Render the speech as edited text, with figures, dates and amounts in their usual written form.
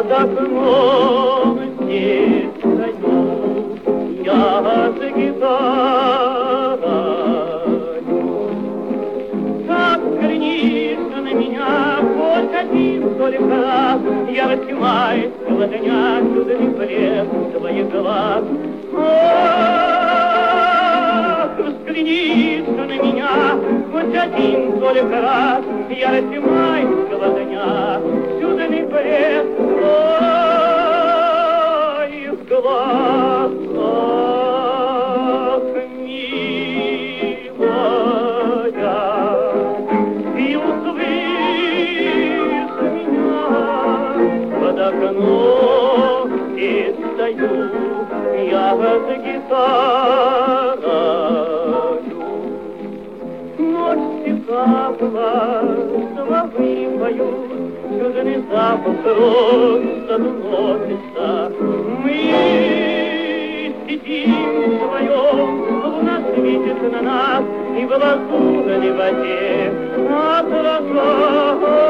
под окном здесь стою, я за гитарою. Так взглянешь на меня хоть один только раз, я рассеваюсь глотня чудный блеск твоих глаз. Ах, взглянешь на меня хоть один только раз, я рассеваюсь глотня чудный блеск твоих глаз. Ах, милая, и услышь меня под окном, и стою я за гитарою. Ночь стихла, соловьи поют, чудный запах роз задуносится. Мы сидим вдвоем, луна светит на нас, и в лазурной воде отражает